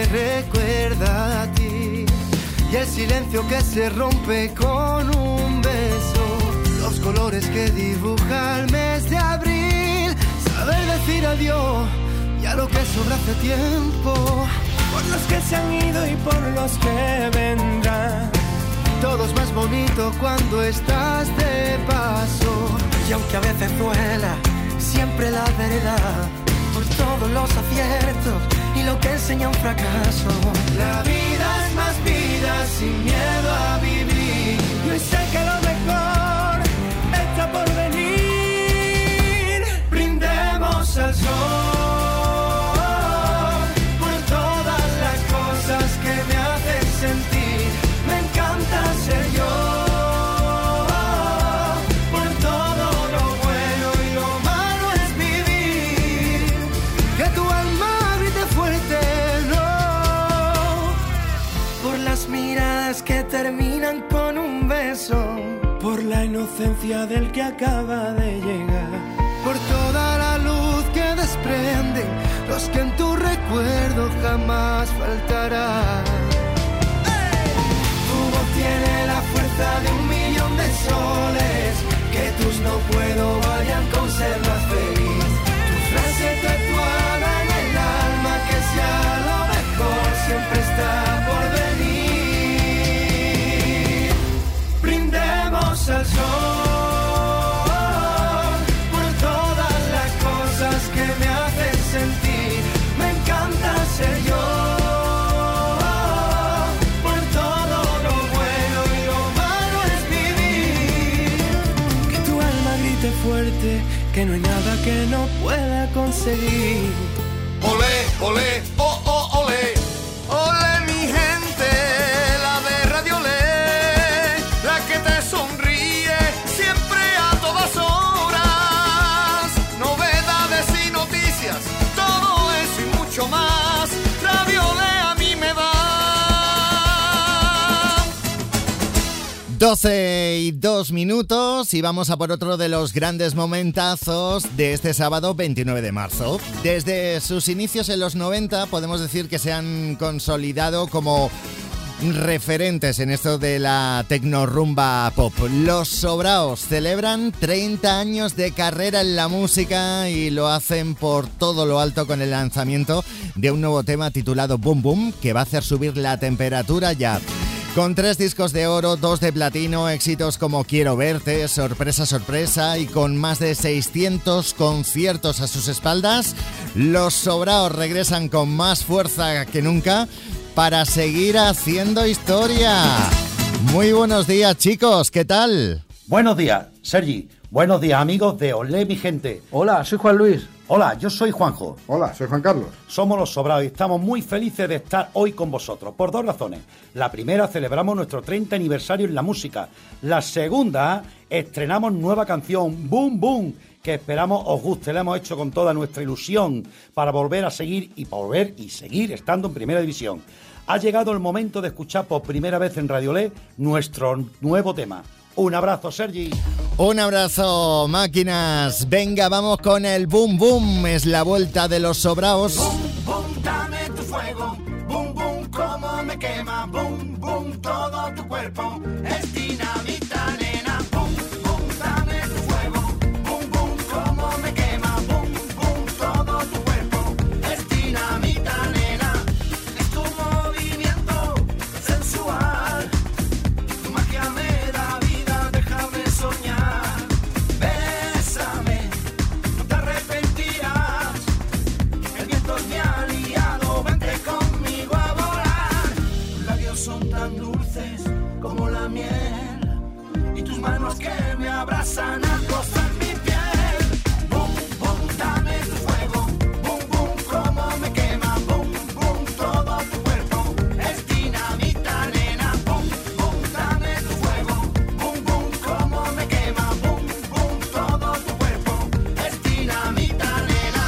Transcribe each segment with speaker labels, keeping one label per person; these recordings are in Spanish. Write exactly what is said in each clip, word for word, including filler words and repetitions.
Speaker 1: recuerda a ti y el silencio que se rompe con un beso, los colores que dibuja el mes de abril, saber decir adiós y a lo que sobra hace tiempo, por los que se han ido y por los que vendrán. Todo es más bonito cuando estás de paso y aunque a veces duela, siempre la verdad, por todos los aciertos y lo que enseña un fracaso. La vida es más vida sin miedo a vivir. Y hoy sé que lo mejor está por venir. Brindemos al sol por todas las cosas que me hacen sentir. Me encanta ser yo. Miradas que terminan con un beso, por la inocencia del que acaba de llegar, por toda la luz que desprenden los que en tu recuerdo jamás faltarán. ¡Hey! Tu voz tiene la fuerza de un millón de soles, que tus no puedo vayan con ser más feliz. Tu frase tatuada en el alma, que sea lo mejor, siempre está por venir. Al sol por todas las cosas que me hacen sentir. Me encanta ser yo, por todo lo bueno y lo malo es vivir. Que tu alma grite fuerte, que no hay nada que no pueda conseguir.
Speaker 2: Olé, olé, oh, oh, olé. Olé mi gente, la de Radio Olé, la que te sonríe siempre a todas horas. Novedades y noticias, todo eso y mucho más. Radio Olé a mí me da.
Speaker 3: doce y dos minutos y vamos a por otro de los grandes momentazos de este sábado veintinueve de marzo. Desde sus inicios en los noventa podemos decir que se han consolidado como referentes en esto de la tecnorumba pop. Los Sobraos celebran treinta años de carrera en la música y lo hacen por todo lo alto con el lanzamiento de un nuevo tema titulado Boom Boom, que va a hacer subir la temperatura ya. Con tres discos de oro, dos de platino, éxitos como Quiero Verte, Sorpresa Sorpresa y con más de seiscientos conciertos a sus espaldas, los Sobraos regresan con más fuerza que nunca para seguir haciendo historia. Muy buenos días, chicos, ¿qué tal?
Speaker 4: Buenos días, Sergi. Buenos días, amigos de Olé, mi gente.
Speaker 5: Hola, soy Juan Luis.
Speaker 4: Hola, yo soy Juanjo.
Speaker 6: Hola, soy Juan Carlos.
Speaker 4: Somos los Sobraos y estamos muy felices de estar hoy con vosotros, por dos razones. La primera, celebramos nuestro treinta aniversario en la música. La segunda, estrenamos nueva canción, Boom Boom, que esperamos os guste. La hemos hecho con toda nuestra ilusión para volver a seguir y volver y seguir estando en Primera División. Ha llegado el momento de escuchar por primera vez en Radio Olé nuestro nuevo tema. Un abrazo, Sergi.
Speaker 3: Un abrazo, máquinas. Venga, vamos con el Boom Boom. Es la vuelta de los Sobraos.
Speaker 1: Boom, boom, dame tu fuego. Boom, boom, cómo me quema. Boom, boom, todo tu cuerpo es dinamita, nena. Boom, boom, dame tu fuego. Boom, boom, cómo me quema. Boom, boom, todo tu cuerpo es dinamita, nena. Es tu movimiento sensual. Tu magia me da vida, déjame soñar. Bésame, no te arrepentirás. El viento es mi aliado, vente conmigo a volar. Tus labios son tan dulces como la miel y tus manos que me abrazan a rozar mi piel. Boom, boom, dame tu fuego. Boom, boom, cómo me quema. Boom, boom, todo tu cuerpo es dinamita, nena. Boom, boom, dame tu fuego. Boom, boom, cómo me quema. Boom, boom, todo tu cuerpo es dinamita, nena.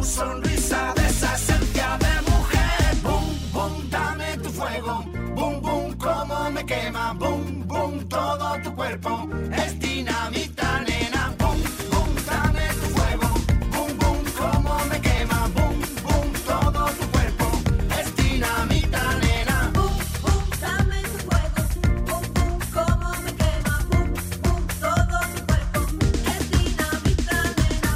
Speaker 1: sonrisa, de esa esencia de mujer. Boom, boom, dame tu fuego. Boom, boom, cómo me quema. Boom, boom, todo tu cuerpo es dinamita, nena. Boom, boom, dame tu fuego. Boom, boom, cómo me quema. Boom, boom, todo tu cuerpo es dinamita, nena.
Speaker 5: Boom, boom, dame tu fuego. Boom, boom, cómo me quema. Boom, boom, todo tu cuerpo es dinamita, nena.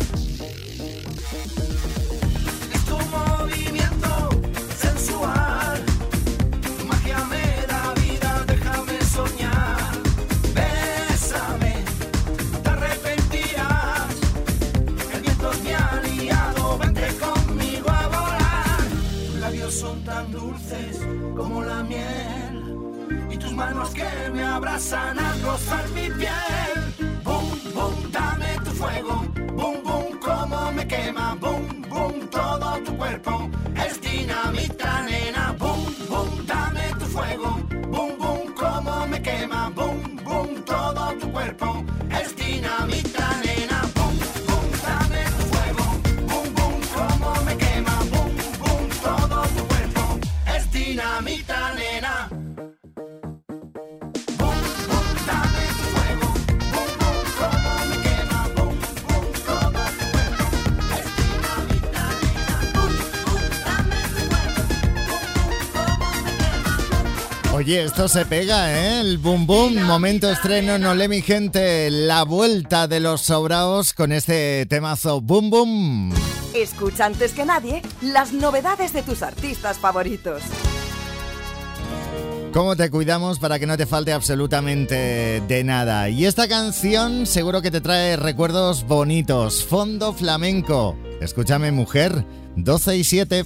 Speaker 1: Es tu movimiento sensual, tu magia me da vida, déjame soñar. Bésame, te arrepentirás, el viento es mi aliado, vente conmigo a volar. Tus labios son tan dulces como la miel, y tus manos que me abrazan al rozar mi piel. Boom, boom, dame tu fuego. Boom, boom, cómo me quema. Boom, boom, todo tu cuerpo es dinamita, nena. Boom, boom, dame tu fuego. Boom, boom, cómo me quema. Boom, boom, todo tu cuerpo es dinamita, nena. Boom, boom, dame tu fuego. Boom, boom, cómo me quema. Boom, boom, todo tu cuerpo es dinamita, nena. Boom, boom, dame tu fuego. Boom, boom, cómo me quema. Boom, boom, todo tu cuerpo es dinamita, nena.
Speaker 5: Boom, boom, dame tu fuego. Boom, boom, cómo me quema.
Speaker 3: Oye, esto se pega, ¿eh? El boom boom, momento estreno, no le mi gente, la vuelta de los sobraos con este temazo boom boom.
Speaker 6: Escucha antes que nadie las novedades de tus artistas favoritos.
Speaker 3: ¿Cómo te cuidamos para que no te falte absolutamente de nada? Y esta canción seguro que te trae recuerdos bonitos. Fondo Flamenco. Escúchame, mujer, doce y siete.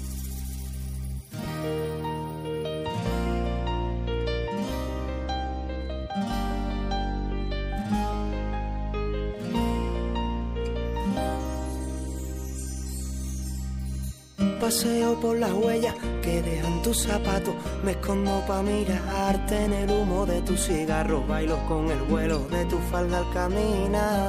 Speaker 7: Paseo por las huellas que dejan tus zapatos. Me escondo pa' mirarte en el humo de tus cigarros. Bailo con el vuelo de tu falda al caminar.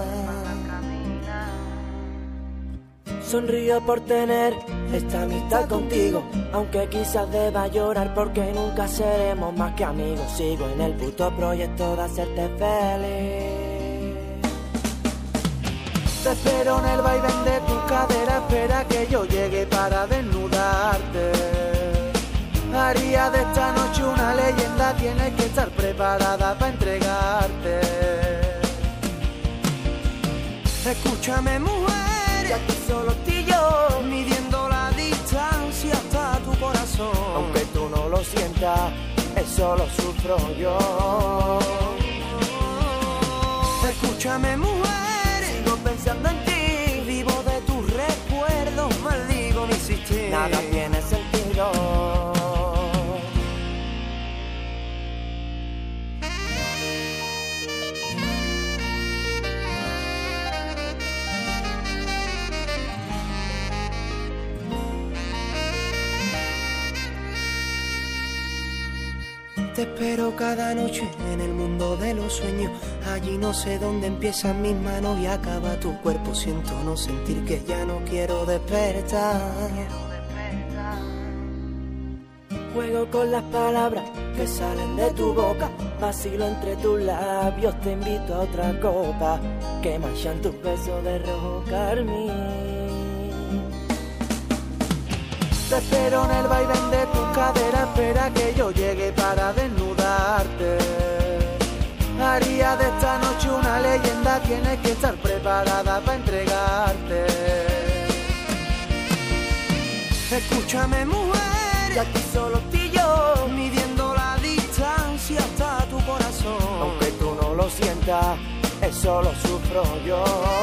Speaker 7: Sonrío por tener esta amistad contigo, aunque quizás deba llorar porque nunca seremos más que amigos. Sigo en el puto proyecto de hacerte feliz. Te espero en el vaivén de tu cadera, espera que yo llegue para desnudarte. Haría de esta noche una leyenda, tienes que estar preparada para entregarte. Escúchame, mujer, y aquí solo estoy yo, midiendo la distancia hasta tu corazón. Aunque tú no lo sientas, eso lo sufro yo. Escúchame, mujer, sigo pensando en ti, vivo de tus recuerdos, maldigo mi existir. Nada tiene sentido. Te espero cada noche en el mundo de los sueños. Allí no sé dónde empiezan mis manos y acaba tu cuerpo. Siento no sentir que ya no quiero despertar. Juego con las palabras que salen de tu boca. Vacilo entre tus labios, te invito a otra copa. Que manchan tus besos de rojo carmín. Te espero en el vaivén de tu cadera, espera que yo llegue para desnudarte. Haría de esta noche una leyenda, tienes que estar preparada para entregarte. Escúchame, mujer, y aquí solo estoy yo, midiendo la distancia hasta tu corazón. Aunque tú no lo sientas, eso lo sufro yo.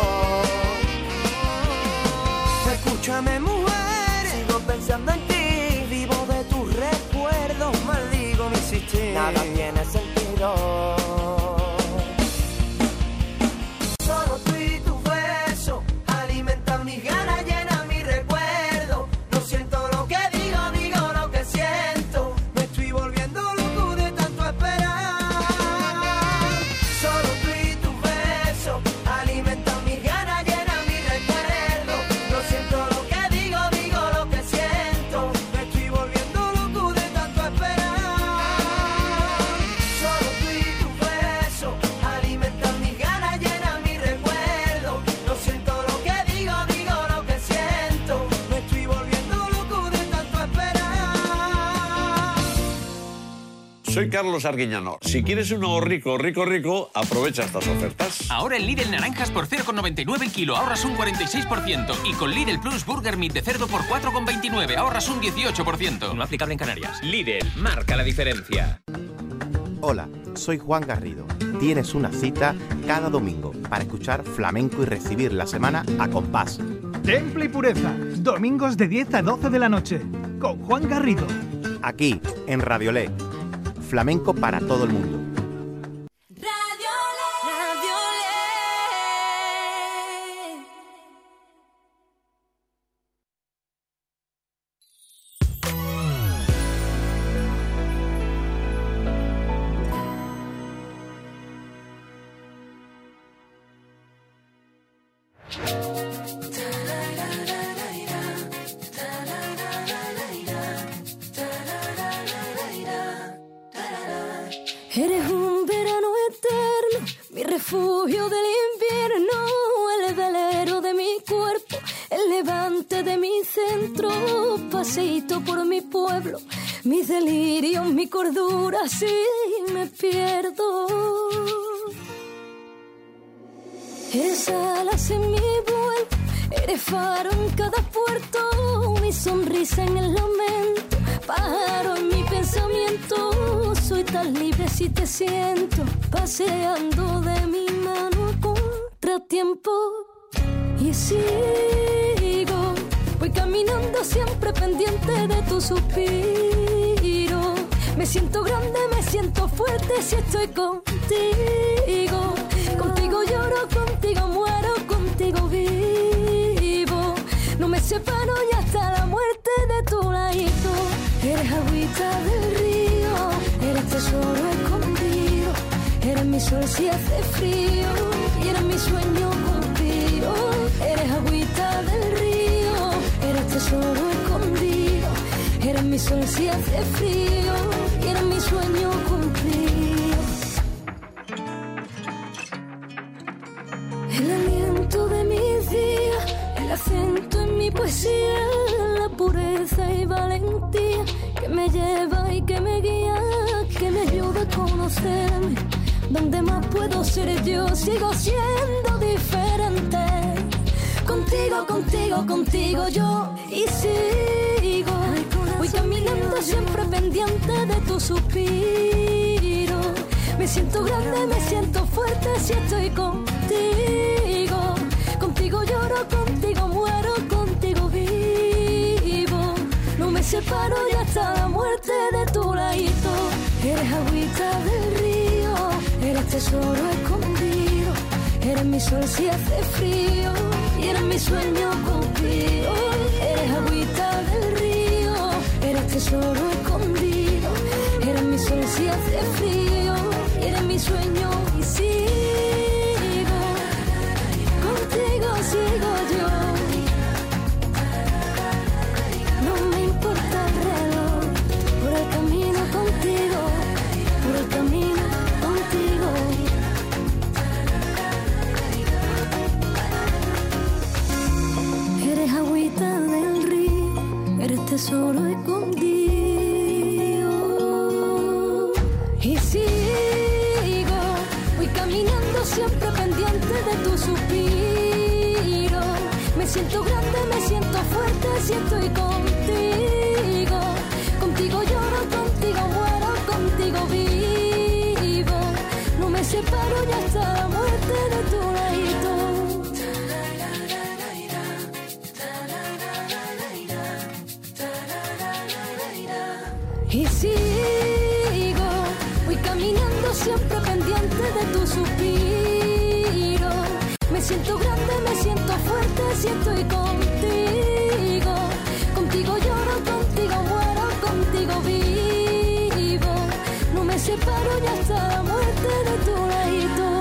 Speaker 7: Escúchame, mujer, pensando en ti, vivo de tus recuerdos, maldigo mi existir. Nada tiene sentido. Solo tú y tu beso alimentan mis ganas, llenan mi recuerdo. No siento lo que digo, digo lo que siento. Me estoy volviendo loco de tanto esperar. Solo tú y tu beso alimentan mis ganas, llenan mi recuerdo. No siento lo que digo,
Speaker 8: soy Carlos Arguiñano. Si quieres un ahorrico rico, rico, aprovecha estas ofertas.
Speaker 9: Ahora en Lidl naranjas por cero coma noventa y nueve el kilo, ahorras un cuarenta y seis por ciento. Y con Lidl Plus Burger Meat de cerdo por cuatro coma veintinueve, ahorras un dieciocho por ciento. No aplicable en Canarias. Lidl, marca la diferencia.
Speaker 10: Hola, soy Juan Garrido. Tienes una cita cada domingo para escuchar flamenco y recibir la semana a compás.
Speaker 11: Temple y Pureza, domingos de diez a doce de la noche, con Juan Garrido.
Speaker 10: Aquí, en Radiolé. Flamenco para todo el mundo.
Speaker 12: Eres un verano eterno, mi refugio del invierno, el velero de mi cuerpo, el levante de mi centro, paseíto por mi pueblo, mis delirios, mi cordura, si me pierdo. Eres alas en mi vuelo, eres faro en cada puerto, mi sonrisa en el lamento, pájaro en mi pensamiento, soy tan libre si te siento, paseando de mi mano a contratiempo. Y sigo, voy caminando siempre pendiente de tu suspiro, me siento grande, me siento fuerte si estoy contigo, contigo lloro, contigo muero, contigo vivo, no me separo y hasta la muerte de tu ladito. Eres agüita del río, eres tesoro escondido, eres mi sol si hace frío y eres mi sueño cumplido. Eres agüita del río, eres tesoro escondido, eres mi sol si hace frío y eres mi sueño cumplido. El aliento de mis días, el acento en mi poesía, la pureza y valentía que me lleva y que me guía, que me ayuda a conocerme. Donde más puedo ser yo, sigo siendo diferente. Contigo, contigo, contigo yo y sigo. Voy caminando siempre pendiente de tu suspiro. Me siento grande, me siento fuerte si estoy contigo. Contigo lloro, contigo muero, contigo vivo. No me separo y hasta la muerte de tu ladito. Eres agüita del río, eres tesoro escondido, eres mi sol si hace frío y eres mi sueño cumplido. Eres agüita del río, eres tesoro escondido, eres mi sol si hace frío y eres mi sueño y sigo, contigo sigo yo. No me importa el reloj, por el camino contigo, por el camino contigo. Eres agüita del río, eres tesoro escondido. Y sigo, voy caminando siempre pendiente de tu suspiro. Me siento grande, me siento fuerte si estoy contigo. Contigo lloro, contigo muero, contigo vivo. No me separo y hasta la muerte de tu ladito. Y sigo, voy caminando siempre pendiente de tu suspiro. Me siento grande, me siento fuerte si estoy contigo. Contigo lloro, contigo muero, contigo vivo. No me separo y hasta la muerte de tu ladito.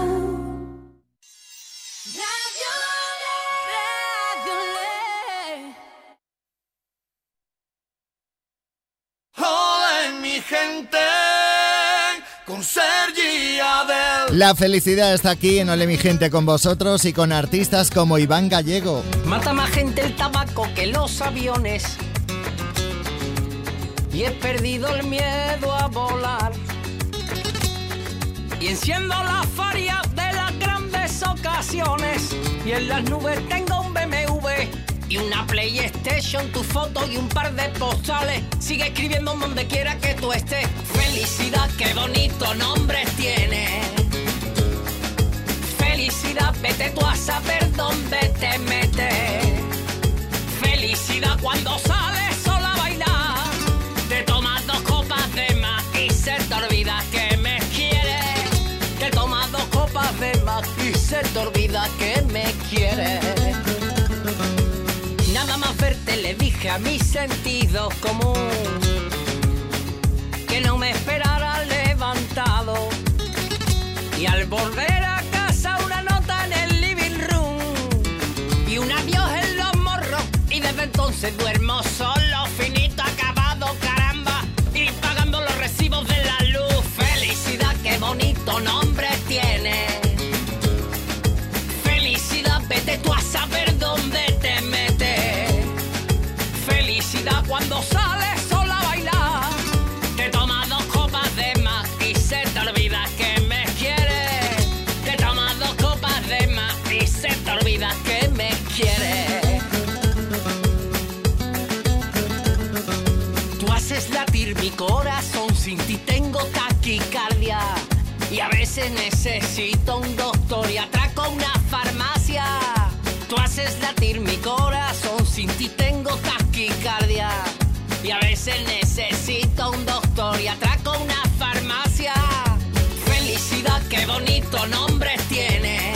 Speaker 2: Gente con Sergi Adel.
Speaker 3: La felicidad está aquí en Ole mi gente con vosotros y con artistas como Iván Gallego.
Speaker 13: Mata más gente el tabaco que los aviones y he perdido el miedo a volar. Y enciendo la faria de las grandes ocasiones. Y en las nubes tengo un B M W y una PlayStation, tu foto y un par de postales. Sigue escribiendo donde quiera que tú estés. Felicidad, qué bonito nombre tiene. Felicidad, vete tú a saber dónde te metes. Felicidad, cuando sales sola a bailar, te tomas dos copas de más y se te olvida que me quieres. Te tomas dos copas de más y se te olvida que me quieres. Nada más verte le dije a mi sentido común que no me esperara levantado. Y al volver a casa una nota en el living room y un adiós en los morros. Y desde entonces duermo solo, finito, acabado, caramba, y pagando los recibos de la luz. Felicidad, qué bonito nombre tiene. Felicidad, vete tú a saber dónde te metes. Felicidad, cuando sales sola a bailar, te tomas dos copas de más y se te olvida que me quieres. Te tomas dos copas de más y se te olvida que me quieres. Tú haces latir mi corazón, sin ti tengo taquicardia. Y a veces necesito un doctor y atraco una farmacia. Tú haces latir mi corazón, sin ti tengo taquicardia. Y a veces necesito un doctor y atraco una farmacia. Felicidad, qué bonito nombre tiene.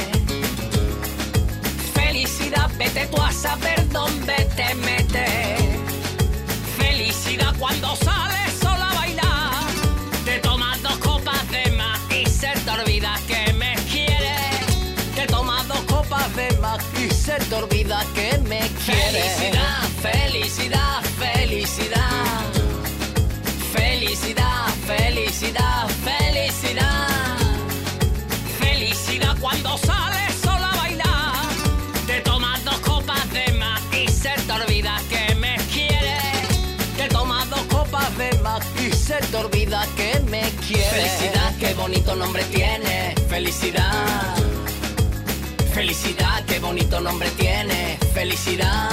Speaker 13: Felicidad, vete tú a saber dónde te metes. Felicidad, cuando sales sola a bailar, te tomas dos copas de más y se te olvida que me quieres. Te tomas dos copas de más y se te olvida que me quieres. Felicidad, felicidad, felicidad. Felicidad, felicidad, felicidad. Felicidad, cuando sales sola a bailar, te tomas dos copas de más y se te olvida que me quieres. Te tomas dos copas de más y se te olvida que me quieres. Felicidad, qué bonito nombre tiene. Felicidad. Felicidad, qué bonito nombre tiene. Felicidad.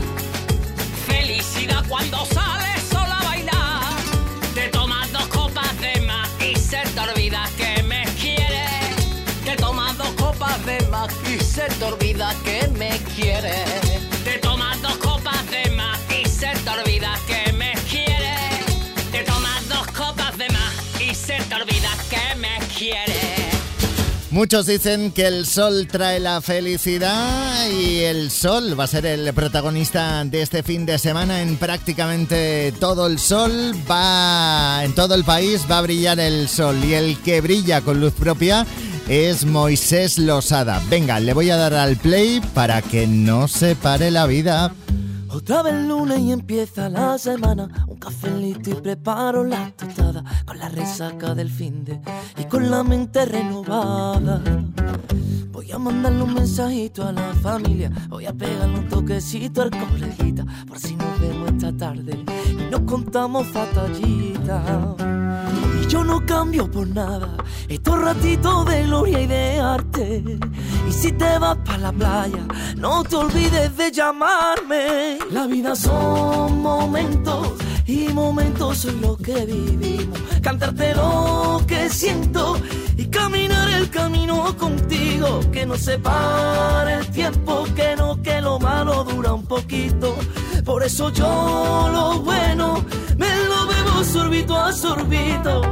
Speaker 13: Felicidad, cuando sales sola a bailar, te tomas dos copas de más y se te olvida que me quieres. Te tomas dos copas de más y se te olvida que me quieres. Te tomas dos copas de más y se te olvida que me quieres. Te tomas dos copas de más y se te olvida que me quieres.
Speaker 3: Muchos dicen que el sol trae la felicidad y el sol va a ser el protagonista de este fin de semana en prácticamente todo el sol. Va en todo el país va a brillar el sol y el que brilla con luz propia es Moisés Losada. Venga, le voy a dar al play para que no se pare la vida.
Speaker 14: Otra vez lunes y empieza la semana. Un cafelito y preparo la tostada, con la resaca del finde y con la mente renovada. Voy a mandarle un mensajito a la familia, voy a pegarle un toquecito al coleguita, por si nos vemos esta tarde y nos contamos fatallitas. Y yo no cambio por nada estos ratitos de gloria y de arte. Y si te vas pa' la playa, no te olvides de llamarme. La vida son momentos y momentos son lo que vivimos. Cantarte lo que siento y caminar el camino contigo. Que no se pare el tiempo, que no, que lo malo dura un poquito. Por eso yo lo bueno me lo bebo sorbito a sorbito.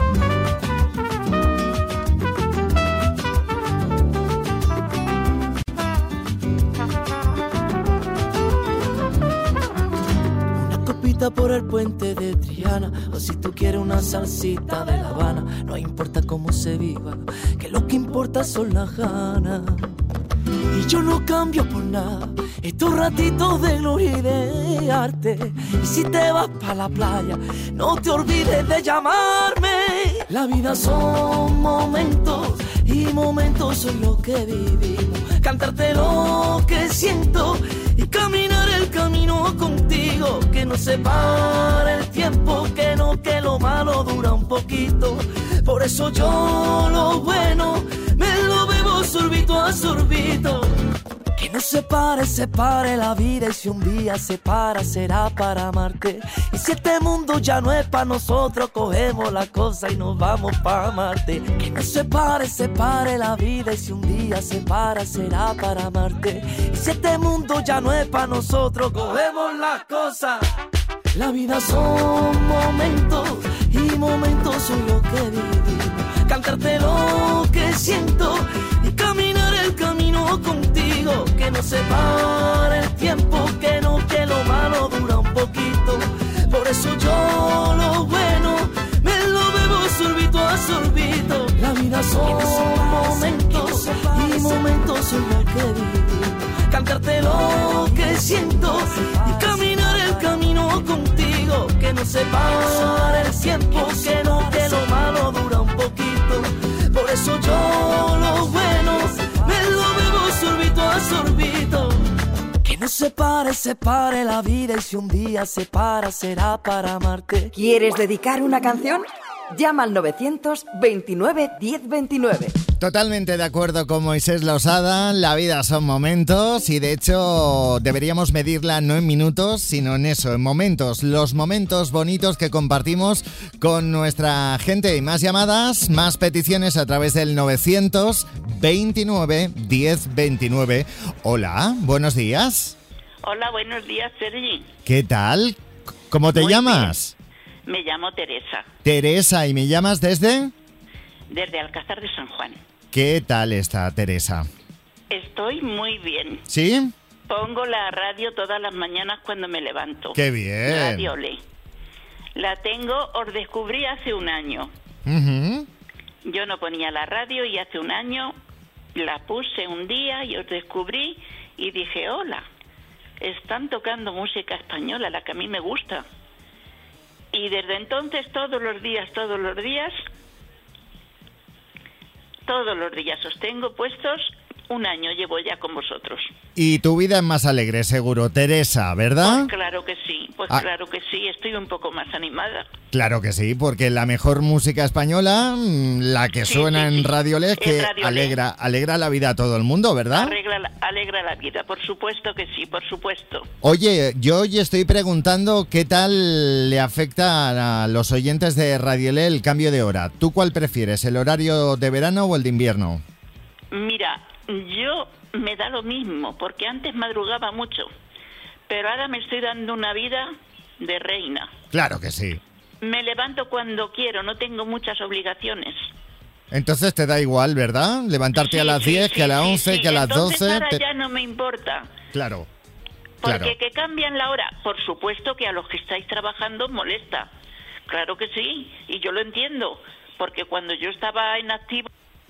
Speaker 14: Por el puente de Triana, o si tú quieres una salsita de La Habana, no importa cómo se viva, que lo que importa son las ganas. Y yo no cambio por nada estos ratitos de gloria y de arte. Y si te vas pa' la playa, no te olvides de llamarme. La vida son momentos y momentos son lo que vivimos. Cantarte lo que siento y caminar el camino contigo, que no se pare el tiempo, que no, que lo malo dura un poquito. Por eso yo lo bueno me lo bebo sorbito a sorbito. Que no se pare, se pare la vida, y si un día se para será para amarte. Y si este mundo ya no es para nosotros, cogemos la cosa y nos vamos para Marte. Que no se pare, se pare la vida, y si un día se para será para amarte. Y si este mundo ya no es para nosotros, cogemos la cosa. La vida son momentos y momentos soy lo que viví. Cantarte lo que siento y caminar el camino contigo. Que no se pare el tiempo, que no, que lo malo dura un poquito. Por eso yo lo bueno me lo bebo sorbito a sorbito. La vida son momentos y momentos soy lo que viví. Cantarte lo que siento y caminar el camino contigo. Que no se pare el tiempo, que no, que lo malo dura un poquito. Por eso yo lo bueno me lo bebo sorbito a sorbito. Que no se pare, se pare la vida, y si un día se para será para amarte.
Speaker 6: ¿Quieres dedicar una canción? Llama al novecientos veintinueve diez veintinueve.
Speaker 3: Totalmente de acuerdo con Moisés Losada, la vida son momentos y de hecho deberíamos medirla no en minutos, sino en eso, en momentos, los momentos bonitos que compartimos con nuestra gente. Y más llamadas, más peticiones a través del novecientos veintinueve diez veintinueve. Hola, buenos días.
Speaker 15: Hola, buenos días, Sergi.
Speaker 3: ¿Qué tal? ¿Cómo te
Speaker 15: Muy
Speaker 3: llamas?
Speaker 15: bien. Me llamo Teresa,
Speaker 3: Teresa, ¿y me llamas desde?
Speaker 15: desde Alcázar de San Juan.
Speaker 3: ¿Qué tal está Teresa?
Speaker 15: Estoy muy bien.
Speaker 3: ¿Sí?
Speaker 15: Pongo la radio todas las mañanas cuando me levanto.
Speaker 3: ¡Qué bien!
Speaker 15: Radio Olé. La tengo, os descubrí hace un año.
Speaker 3: Uh-huh.
Speaker 15: Yo no ponía la radio y hace un año la puse un día y os descubrí y dije, hola, están tocando música española, la que a mí me gusta. Y desde entonces todos los días, todos los días, todos los días os tengo puestos, un año llevo ya con vosotros.
Speaker 3: Y tu vida es más alegre, seguro, Teresa, ¿verdad?
Speaker 15: Pues claro que sí, pues
Speaker 3: Ah.
Speaker 15: claro que sí, estoy un poco más animada.
Speaker 3: Claro que sí, porque la mejor música española, mm, la que
Speaker 15: Sí,
Speaker 3: suena
Speaker 15: sí,
Speaker 3: en
Speaker 15: sí.
Speaker 3: Radio L E,
Speaker 15: En
Speaker 3: que
Speaker 15: Radio L E.
Speaker 3: alegra, alegra la vida a todo el mundo, ¿verdad?
Speaker 15: Arregla, la- alegra la vida, por supuesto que sí, por supuesto.
Speaker 3: Oye, yo hoy estoy preguntando qué tal le afecta a los oyentes de Radio L E el cambio de hora. ¿Tú cuál prefieres, el horario de verano o el de invierno?
Speaker 15: Mira, yo me da lo mismo, porque antes madrugaba mucho, pero ahora me estoy dando una vida de reina.
Speaker 3: Claro que sí.
Speaker 15: Me levanto cuando quiero, no tengo muchas obligaciones.
Speaker 3: Entonces te da igual, ¿verdad? Levantarte a las
Speaker 15: Sí,
Speaker 3: diez,
Speaker 15: sí,
Speaker 3: que a las
Speaker 15: sí,
Speaker 3: once,
Speaker 15: sí.
Speaker 3: que a las
Speaker 15: Entonces
Speaker 3: doce...
Speaker 15: ahora
Speaker 3: te-
Speaker 15: ya no me importa,
Speaker 3: Claro,
Speaker 15: porque
Speaker 3: claro.
Speaker 15: que cambian la hora, por supuesto que a los que estáis trabajando os molesta. Claro que sí, y yo lo entiendo, porque cuando yo estaba en activo,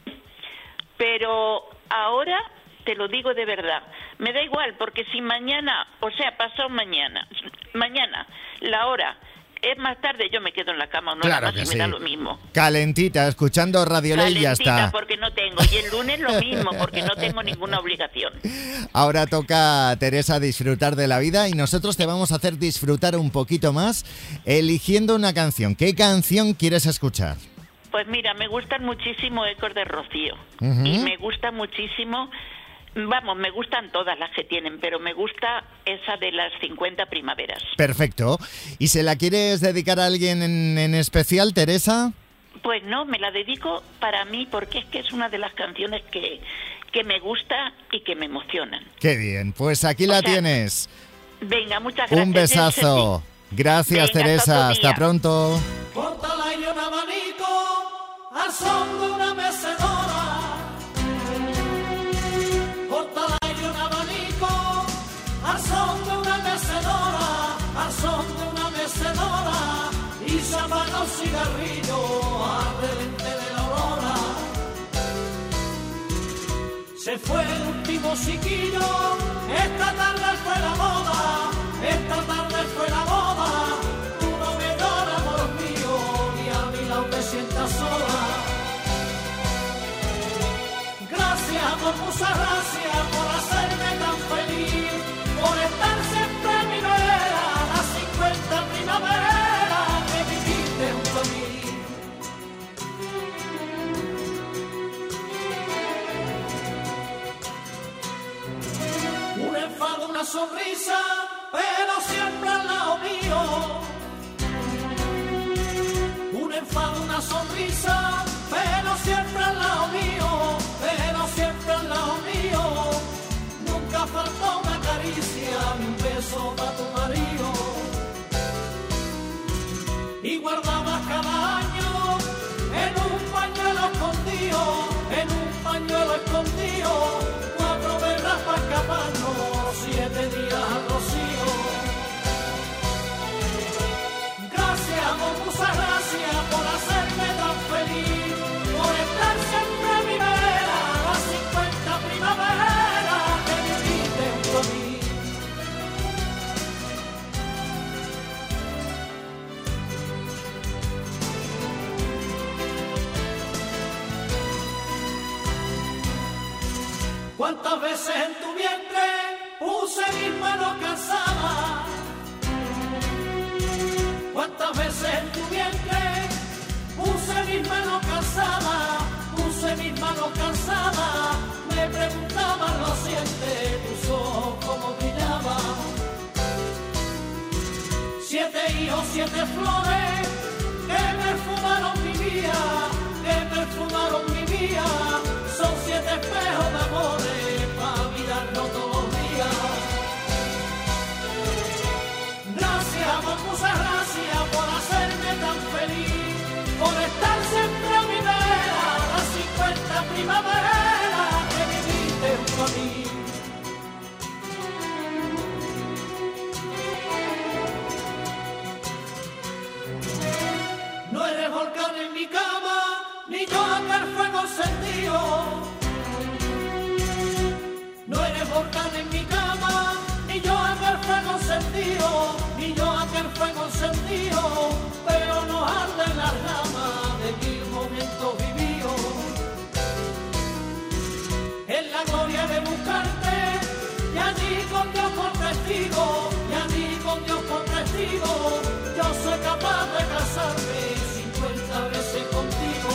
Speaker 15: pero ahora te lo digo de verdad, me da igual, porque si mañana, o sea, pasado mañana, mañana, la hora es más tarde, yo me quedo en la cama una hora
Speaker 3: Claro
Speaker 15: más
Speaker 3: que
Speaker 15: y me
Speaker 3: sí.
Speaker 15: da lo mismo.
Speaker 3: Calentita, escuchando Radio L E y ya
Speaker 15: Calentita,
Speaker 3: está.
Speaker 15: porque no tengo, y el lunes lo mismo, porque no tengo ninguna obligación.
Speaker 3: Ahora toca, Teresa, disfrutar de la vida y nosotros te vamos a hacer disfrutar un poquito más eligiendo una canción. ¿Qué canción quieres escuchar?
Speaker 15: Pues mira, me gustan muchísimo Ecos de Rocío.
Speaker 3: Ujú.
Speaker 15: Y me gusta muchísimo, vamos, me gustan todas las que tienen, pero me gusta esa de las cincuenta primaveras.
Speaker 3: Perfecto. ¿Y se la quieres dedicar a alguien en, en especial, Teresa?
Speaker 15: Pues no, me la dedico para mí porque es que es una de las canciones que, que me gusta y que me emocionan.
Speaker 3: Qué bien, pues aquí la
Speaker 15: O sea,
Speaker 3: tienes.
Speaker 15: Venga, muchas gracias.
Speaker 3: Un besazo. Gracias,
Speaker 15: Venga, hasta
Speaker 3: Teresa.
Speaker 15: otro
Speaker 3: Hasta
Speaker 15: día.
Speaker 3: pronto.
Speaker 1: Corta el aire un abanico al son de una mecedora. Corta el aire un abanico al son de una mecedora, al son de una mecedora. Y se apaga un cigarrillo al relente de la aurora. Se fue el último chiquillo, esta tarde fue la moda, esta tarde fue la moda. Tú no me lloras, amor mío, ni a mi lado te sientas sola. Gracias, por muchas gracias, por hacerme tan feliz, por estar una sonrisa, pero siempre al lado mío. Un enfado, una sonrisa, pero siempre al lado mío, pero siempre al lado mío. Nunca faltó una caricia, ni un beso para tu marido. Y guardabas cada año en un pañuelo escondido, en un pañuelo escondido, cuatro velas para escaparnos, siete días al rocío. Gracias, amor, muchas gracias por hacerme tan feliz, por estar siempre a mi vera, las cincuenta primaveras que viviste junto a mí. ¿Cuántas veces en tu vientre puse mis manos cansadas? ¿Cuántas veces en tu vientre puse mis manos cansadas? Puse mis manos cansadas, me preguntaban, ¿lo sientes? Tus ojos como brillaban. Siete hijos, siete flores que perfumaron mi vida, que perfumaron mi vida. Son siete espejos de amores para mirarnos todos los días. Gracias, amor, muchas gracias por hacerme tan feliz, por estar siempre a mi vera, las cincuenta primaveras que viviste junto a mí. No eres volcán en mi cama, ni yo aquel fuego encendido. No eres volcán en mi cama, ni yo aquel fuego encendido, ni yo aquel fuego encendido, pero nos arden las ramas de mil momentos vividos. En la gloria de buscarte, y allí con Dios por testigo, y allí con Dios por testigo, yo soy capaz de casarme cincuenta veces contigo.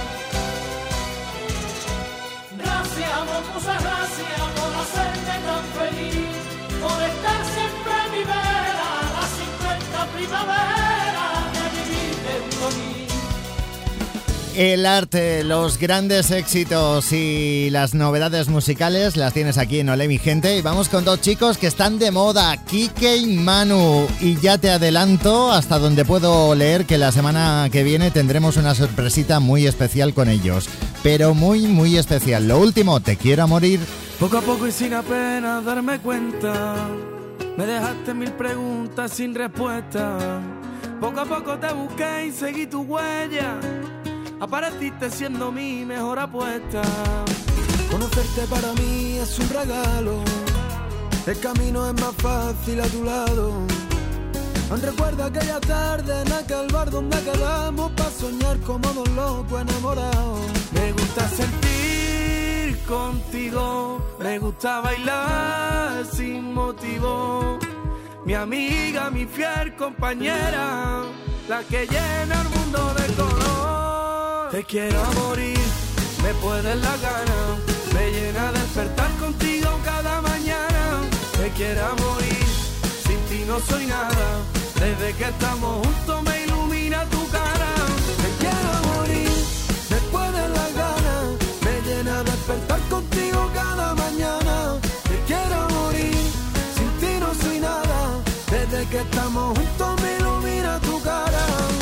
Speaker 1: Gracias, amor, muchas gracias por hacerme tan feliz, por estar siempre a mi vera, las cincuenta primaveras que viviste junto a mí.
Speaker 3: El arte, los grandes éxitos y las novedades musicales las tienes aquí en Olé, mi gente. Y vamos con dos chicos que están de moda, Quique y Manu. Y ya te adelanto, hasta donde puedo leer, que la semana que viene tendremos una sorpresita muy especial con ellos. Pero muy, muy especial. Lo último, Te quiero a morir.
Speaker 16: Poco a poco y sin apenas darme cuenta, me dejaste mil preguntas sin respuesta. Poco a poco te busqué y seguí tu huella, apareciste siendo mi mejor apuesta.
Speaker 17: Conocerte para mí es un regalo, el camino es más fácil a tu lado. Aún recuerdo aquella tarde en aquel bar donde quedamos para soñar como dos locos enamorados.
Speaker 16: Me gusta sentir contigo, me gusta bailar sin motivo. Mi amiga, mi fiel compañera, la que llena el mundo de color. Te quiero a morir, me puedes la gana, me llena despertar contigo cada mañana. Te quiero a morir, sin ti no soy nada, desde que estamos juntos me ilumina tu cara.
Speaker 17: Te quiero a morir, me puedes la gana, me llena despertar contigo cada mañana. Te quiero a morir, sin ti no soy nada, desde que estamos juntos me ilumina tu cara.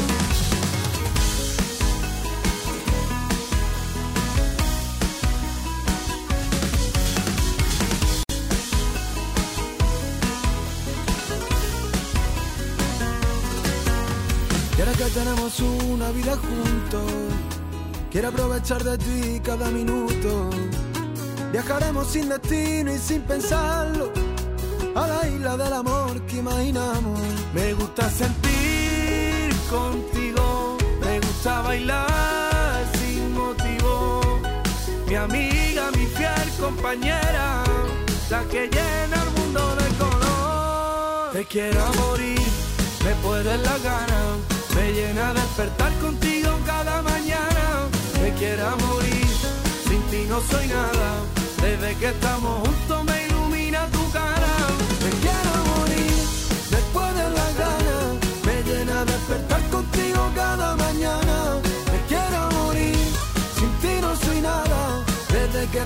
Speaker 17: Y ahora que tenemos una vida juntos, quiero aprovechar de ti cada minuto. Viajaremos sin destino y sin pensarlo, a la isla del amor que imaginamos.
Speaker 16: Me gusta sentir contigo, me gusta bailar sin motivo. Mi amiga, mi fiel compañera, la que llena el mundo de color. Te quiero a morir, me puedes la gana, me llena despertar contigo cada mañana. Me quiero a morir, sin ti no soy nada, desde que estamos juntos me ilumina tu cara.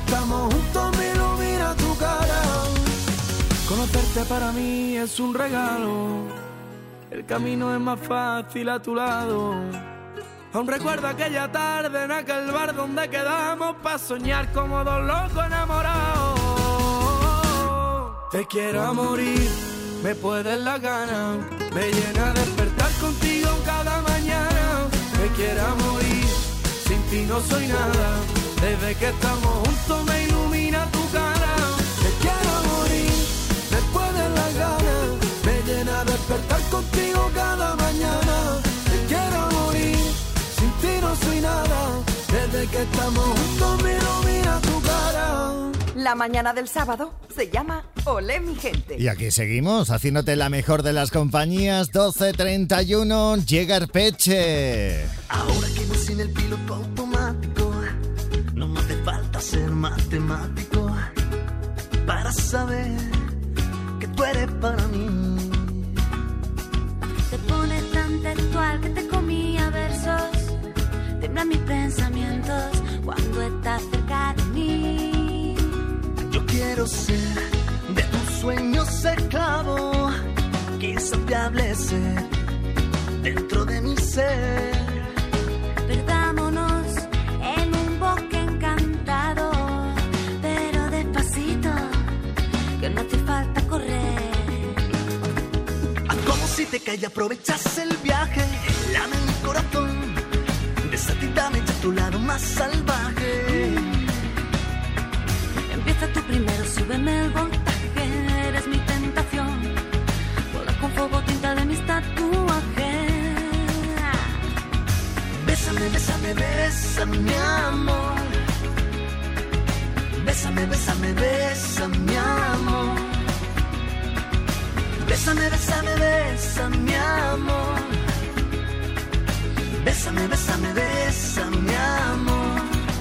Speaker 17: estamos juntos me ilumina tu cara.
Speaker 16: Conocerte para mí es un regalo. El camino es más fácil a tu lado. Aún recuerdo aquella tarde en aquel bar donde quedamos pa' soñar como dos locos enamorados. Te quiero a morir, me puedes la gana. Me llena despertar contigo cada mañana. Me quiero a morir, sin ti no soy nada. Desde que estamos juntos me ilumina tu cara.
Speaker 17: Te quiero a morir, me puedes la gana. Me llena despertar contigo cada mañana. Te quiero a morir, sin ti no soy nada. Desde que estamos juntos me ilumina tu cara.
Speaker 6: La mañana del sábado se llama Olé mi gente.
Speaker 3: Y aquí seguimos, haciéndote la mejor de las compañías. Doce treinta y uno, llega Arpeche.
Speaker 18: Ahora que voy sin el piloto automático, no me hace falta ser matemático para saber que tú eres para mí.
Speaker 12: Te pones tan textual que te comía versos. Temblan mis pensamientos cuando estás cerca de mí.
Speaker 18: Yo quiero ser de tus sueños esclavo, que insaciable ser dentro de mi ser.
Speaker 12: Perdámonos en un bosque encantado, pero despacito, que no hace falta correr.
Speaker 18: Haz como si te cae y aprovechas el viaje. Lame mi corazón, desatítame ya tu lado más salvaje.
Speaker 12: Empieza tú primero, súbeme el voltaje. Eres mi tentación, juega con fuego, tinta de mis tatuajes.
Speaker 18: Bésame, bésame, bésame, mi amor. Bésame, bésame, bésame, mi amor. Bésame, bésame, bésame, mi amor. Bésame, bésame, bésame, mi amor.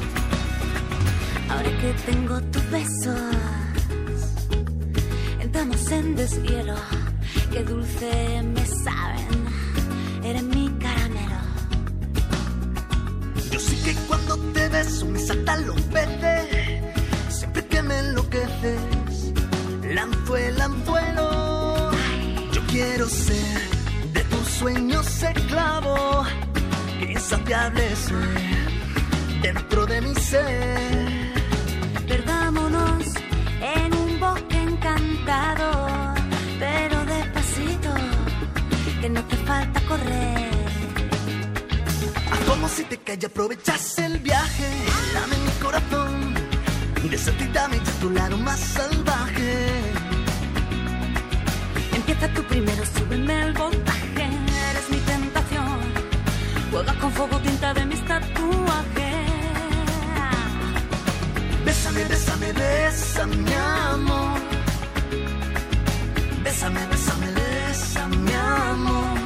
Speaker 12: Ahora que tengo tus besos, entramos en deshielo. Qué dulce me saben, eres mi caramelo.
Speaker 18: Yo sé que cuando te beso me saltan los peces. Siempre que me enloqueces, lanzo el anzuelo. Yo quiero ser de tus sueños esclavo, insaciable ser dentro de mi ser.
Speaker 12: Perdámonos en un bosque encantado, pero despacito, que no te falta correr.
Speaker 18: Haz como si te cae y aprovechas el viaje. Dame mi corazón, desatítame ya tu lado más salvaje.
Speaker 12: Empieza tú primero, súbeme el voltaje. Eres mi tentación, juega con fuego, tinta de mis tatuajes.
Speaker 18: Bésame, bésame, bésame, mi amor. Bésame, bésame, bésame, mi amor.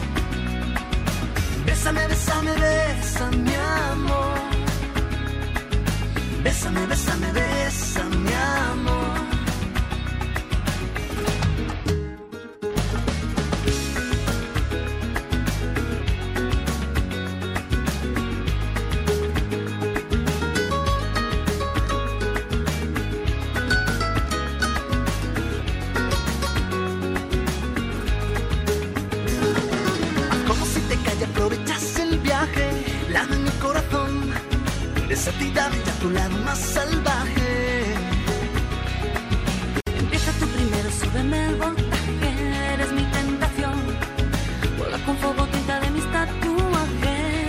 Speaker 18: Bésame, bésame, bésame, mi amor. Bésame, bésame, bésame, mi amor. Lame mi corazón, desatítame ya tu lado más salvaje.
Speaker 12: Empieza tú primero, súbeme el voltaje. Eres mi tentación, juega con fuego, tinta de mis tatuajes.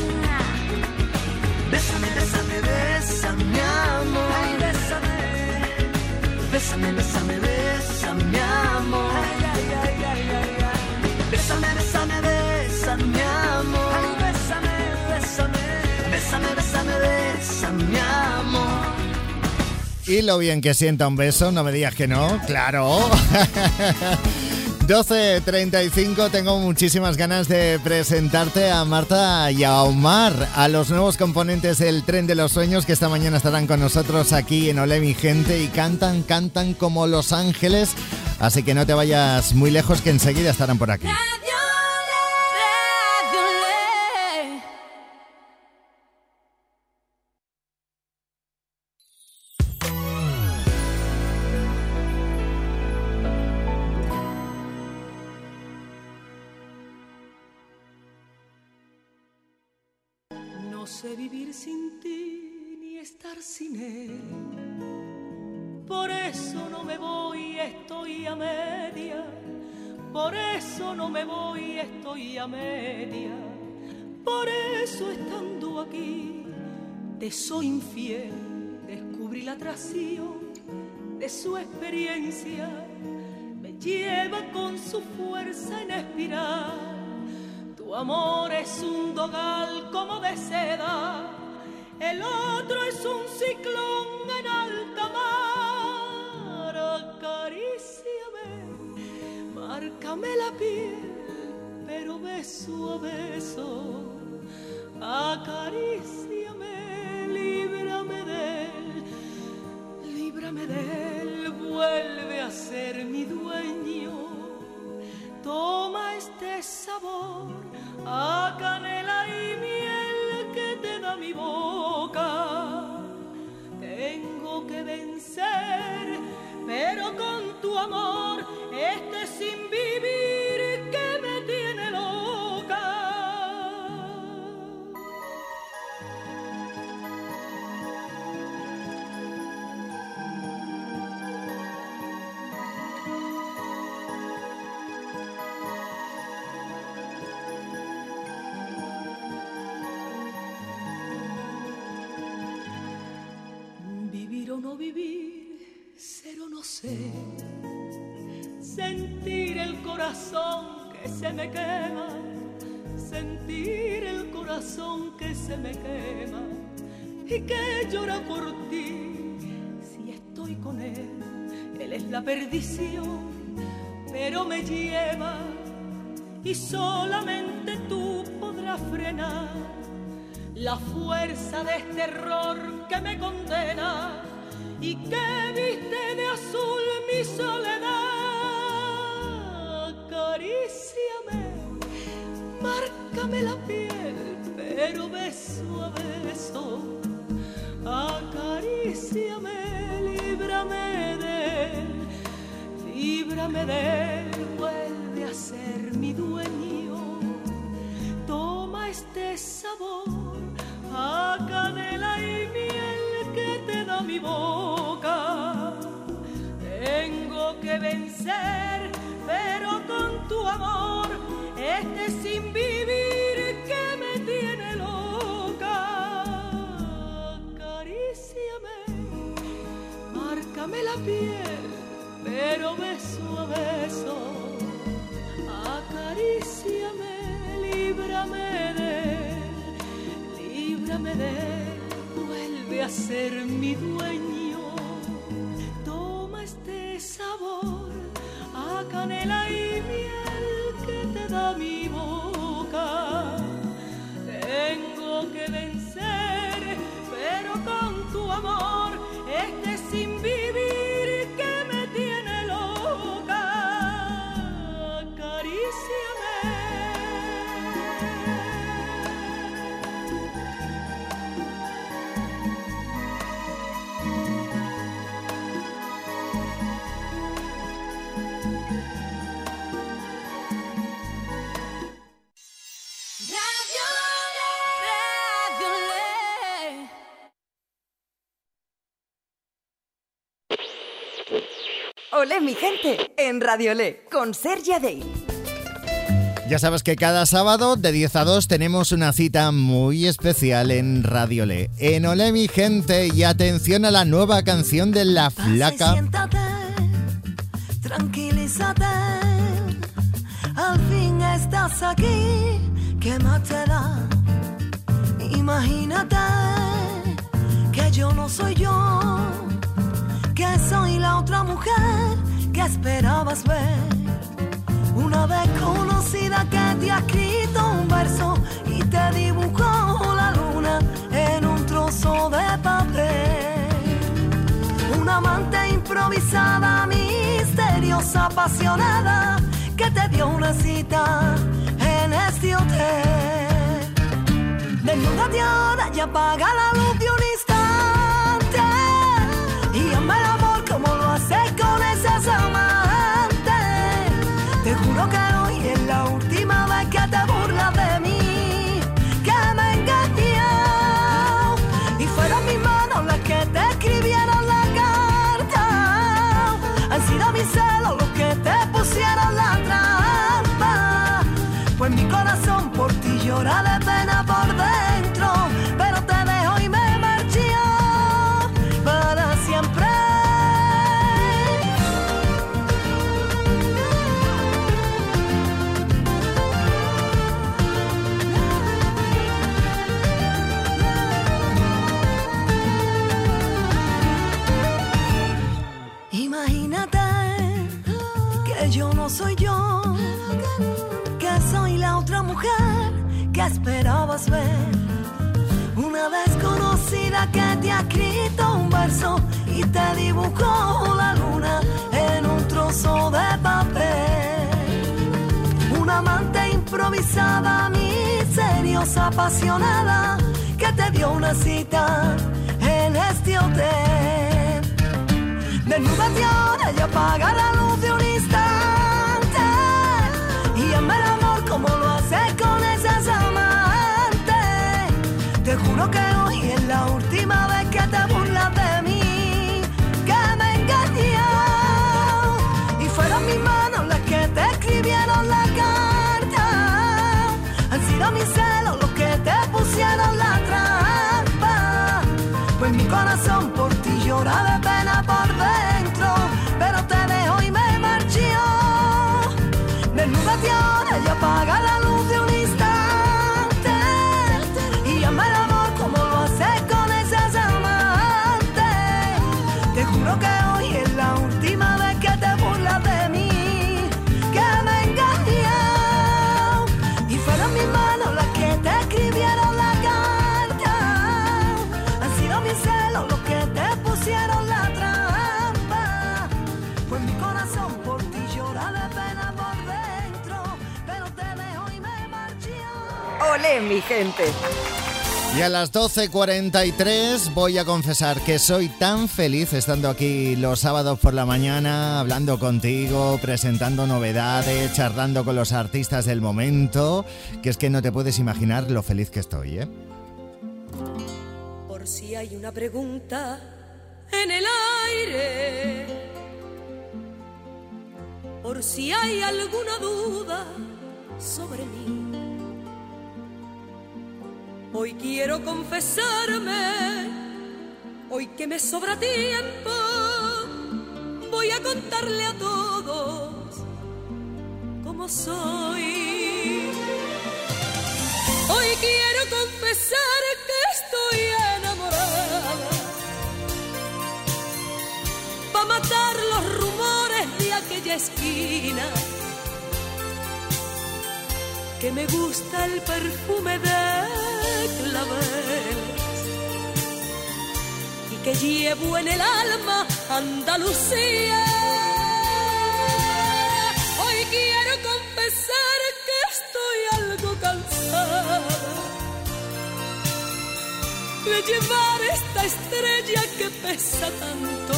Speaker 18: Bésame, bésame, bésame, mi amor.
Speaker 12: Ay, bésame.
Speaker 18: Bésame, bésame, bésame, mi amor.
Speaker 12: Ay, ay, ay, ay, ay, ay.
Speaker 18: Bésame, bésame, bésame, mi amor.
Speaker 12: Ay, bésame, bésame.
Speaker 18: Bésame, bésame, bésame, mi amor.
Speaker 3: Y lo bien que sienta un beso, no me digas que no, claro. doce treinta y cinco, tengo muchísimas ganas de presentarte a Marta y a Omar, a los nuevos componentes del Tren de los Sueños, que esta mañana estarán con nosotros aquí en Olé mi gente, y cantan, cantan como Los Ángeles, así que no te vayas muy lejos, que enseguida estarán por aquí.
Speaker 19: sé vivir sin ti ni estar sin él. Por eso no me voy, estoy a media. Por eso no me voy, estoy a media. Por eso estando aquí te soy infiel. Descubrí la atracción de su experiencia. Me lleva con su fuerza en espiral. Tu amor es un dogal como de seda. El otro es un ciclón en alta mar. Acaríciame, márcame la piel, pero beso a beso. Acaríciame, líbrame de él, líbrame de él, vuelve a ser mi dueño. Toma este sabor a canela y miel que te da mi boca. Tengo que vencer, pero con tu amor, este sin vivir que me tiene loca. Vivir o no vivir, ser o no ser, sentir el corazón que se me quema, sentir el corazón que se me quema y que llora por ti. Si estoy con él, él es la perdición, pero me lleva y solamente tú podrás frenar la fuerza de este error que me condena y que viste de azul mi soledad. Acaríciame, márcame la piel, pero beso a beso. Acaríciame, líbrame de él, líbrame de él, vuelve a ser mi dueño. Toma este sabor a canela y miel que te da mi boca. Tengo que vencer, pero con tu amor, este sin vivir que me tiene loca. Acaríciame, márcame la piel, pero beso a beso. Acaríciame, líbrame de él, líbrame de él, vuelve a ser mi dueño. Toma este sabor a canela y miel que te da mi boca. Tengo que vencer, pero con tu amor, este sin vivir que me tiene loca. Acaríciame.
Speaker 6: Olé, mi gente, en Radio Olé, con Sergia Day.
Speaker 3: Ya sabes que cada sábado de diez a dos tenemos una cita muy especial en Radio Olé. En Olé, mi gente, y atención a la nueva canción de La Flaca.
Speaker 14: Siéntate, tranquilízate, al fin estás aquí, ¿qué más te da? Imagínate que yo no soy yo, que soy la otra mujer que esperabas ver. Una vez conocida que te ha escrito un verso y te dibujó la luna en un trozo de papel. Una amante improvisada, misteriosa, apasionada, que te dio una cita en este hotel. Desnúdate ahora y apaga la luz de un instante y ama el amor como lo haces con esas amantes. Te juro que hoy es la última vez que te burlas de mí, que me engañas.
Speaker 5: Imagínate que yo no soy yo, que soy la otra mujer que esperabas ver. Una desconocida que te ha escrito un verso y te dibujó la luna en un trozo de papel. Una amante improvisada, misteriosa, apasionada, que te dio una cita en este hotel. Desnúdate ahora y apaga la luz de un instante y llama el amor como lo haces con esas amantes. Te juro que hoy es la última vez que te burlas de mí, que me engañé. Y fueron mis manos las que te escribieron la carta. Han sido mis celos los que te pusieron la trampa. Pues mi corazón por ti llora de pena por dentro, pero te dejo y me marcho. Desnúdate ahora y apaga la luz de un instante y llama el amor como lo haces con esas amantes. Te juro que hoy es la última vez que te burlas de mí, que me engañé. Y fueron mis manos las que te escribieron la carta. Han sido mis celos los que te pusieron la trampa. Pues mi corazón por ti llora de pena por dentro, pero te dejo y me marcho.
Speaker 6: ¡Olé, mi gente!
Speaker 3: Y a las doce cuarenta y tres voy a confesar que soy tan feliz estando aquí los sábados por la mañana, hablando contigo, presentando novedades, charlando con los artistas del momento, que es que no te puedes imaginar lo feliz que estoy, ¿eh?
Speaker 19: Por si hay una pregunta en el aire, por si hay alguna duda sobre mí, hoy quiero confesarme, hoy que me sobra tiempo, voy a contarle a todos cómo soy. Hoy quiero confesar que estoy enamorada, pa' matar los rumores de aquella esquina, que me gusta el perfume de claveles y que llevo en el alma Andalucía. Hoy quiero confesar que estoy algo cansada de llevar esta estrella que pesa tanto,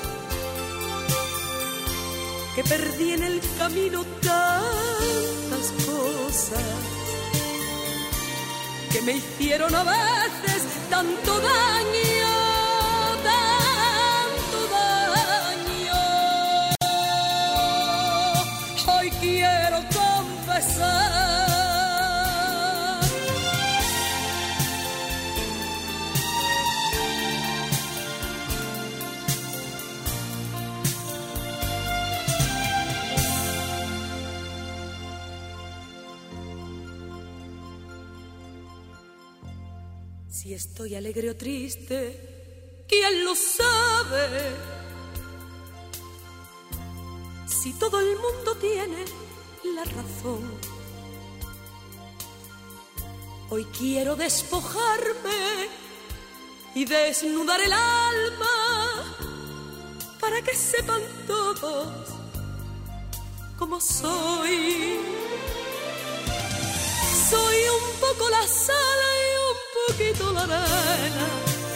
Speaker 19: que perdí en el camino tantas cosas que me hicieron a veces tanto daño, tanto daño. Hoy quiero confesar si estoy alegre o triste, ¿quién lo sabe? Si todo el mundo tiene la razón. Hoy quiero despojarme y desnudar el alma para que sepan todos cómo soy. Soy un poco la sal y un poquito la arena,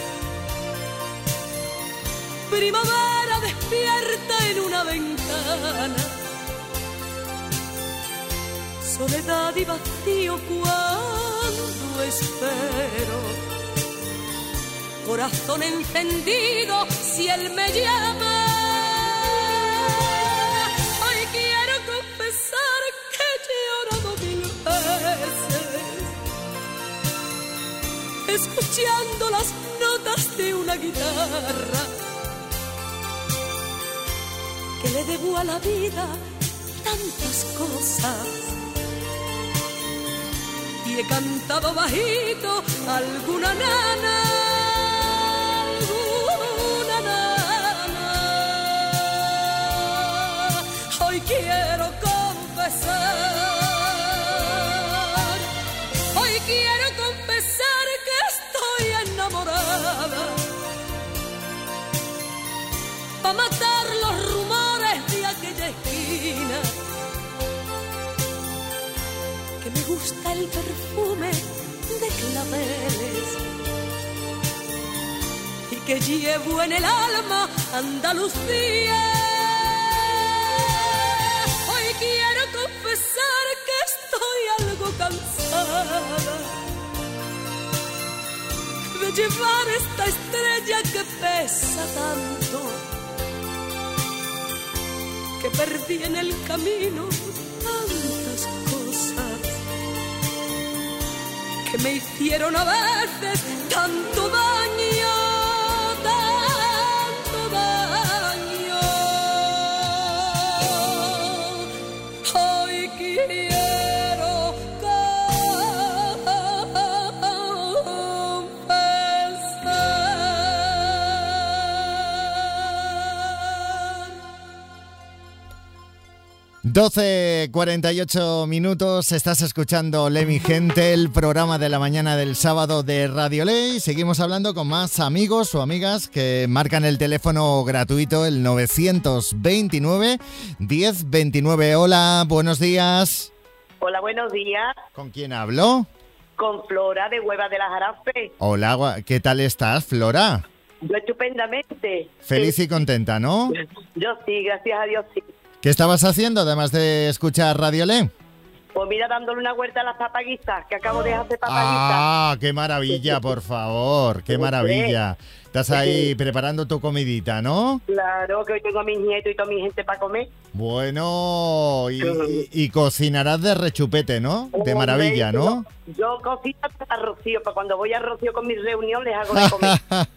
Speaker 19: primavera despierta en una ventana, soledad y vacío cuando espero, corazón encendido si él me llama. Hoy quiero confesar que he llorado mil veces, escuchando las notas de una guitarra, que le debo a la vida tantas cosas, y he cantado bajito alguna nana, alguna nana. hoy quiero confesar, hoy quiero confesar que estoy enamorada, pa' matar los rumores de aquella esquina, que me gusta el perfume de claveles y que llevo en el alma Andalucía. Hoy quiero confesar que estoy algo cansada de llevar esta estrella que pesa tanto, que perdí en el camino tantas cosas que me hicieron a veces tanto daño, tanto daño. Hoy quiero
Speaker 3: doce cuarenta y ocho minutos, estás escuchando Le Mi Gente, el programa de la mañana del sábado de Radio Ley. Seguimos hablando con más amigos o amigas que marcan el teléfono gratuito, el novecientos veintinueve, diez veintinueve. Hola, buenos días.
Speaker 20: Hola, buenos días.
Speaker 3: ¿Con quién hablo?
Speaker 20: Con Flora de Hueva de la Jarafe.
Speaker 3: Hola, gua- ¿qué tal estás, Flora?
Speaker 20: Yo estupendamente.
Speaker 3: Feliz
Speaker 20: Sí.
Speaker 3: y contenta, ¿no?
Speaker 20: Yo sí, gracias a Dios sí.
Speaker 3: ¿Qué estabas haciendo además de escuchar Radio Ley?
Speaker 20: Pues mira, dándole una vuelta a las papaguitas, que acabo de hacer papaguitas.
Speaker 3: Ah, qué maravilla, por favor, qué maravilla. Estás ahí preparando tu comidita, ¿no?
Speaker 20: Claro, que hoy tengo a mis nietos y toda mi gente para comer.
Speaker 3: Bueno, y, y- y cocinarás de rechupete, ¿no? De maravilla, ¿no?
Speaker 20: Yo, yo cocino para Rocío, para cuando voy a Rocío con mi reunión les hago de comer.